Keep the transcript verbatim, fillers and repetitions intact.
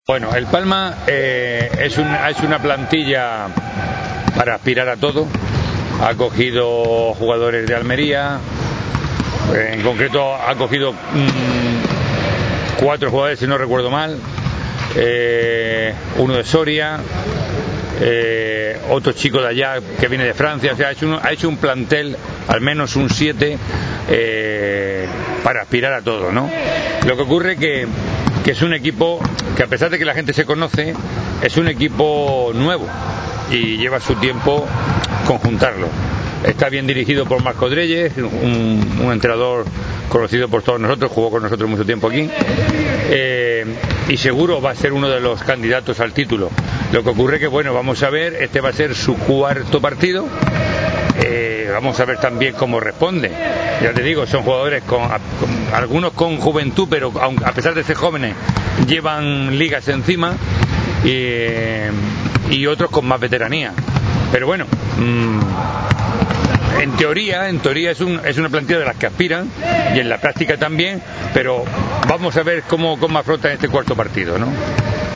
Bueno, el Palma eh, es, un, es una plantilla para aspirar a todo. Ha cogido jugadores de Almería, eh, en concreto ha cogido mmm, cuatro jugadores, si no recuerdo mal, eh, uno de Soria, eh, otro chico de allá que viene de Francia. O sea, ha hecho un, ha hecho un plantel, al menos un siete, eh, para aspirar a todo, ¿no? Lo que ocurre que que es un equipo que, a pesar de que la gente se conoce, es un equipo nuevo y lleva su tiempo conjuntarlo. Está bien dirigido por Marco Dreyes, un, un entrenador conocido por todos nosotros, jugó con nosotros mucho tiempo aquí, eh, y seguro va a ser uno de los candidatos al título. Lo que ocurre que, bueno, vamos a ver, este va a ser su cuarto partido. Eh, vamos a ver también cómo responde. Ya te digo, son jugadores con, con algunos con juventud, pero aun, a pesar de ser jóvenes llevan ligas encima, eh, y otros con más veteranía. Pero bueno, mmm, en teoría, en teoría es, un, es una plantilla de las que aspiran, y en la práctica también, pero vamos a ver cómo, cómo afrontan este cuarto partido, ¿no?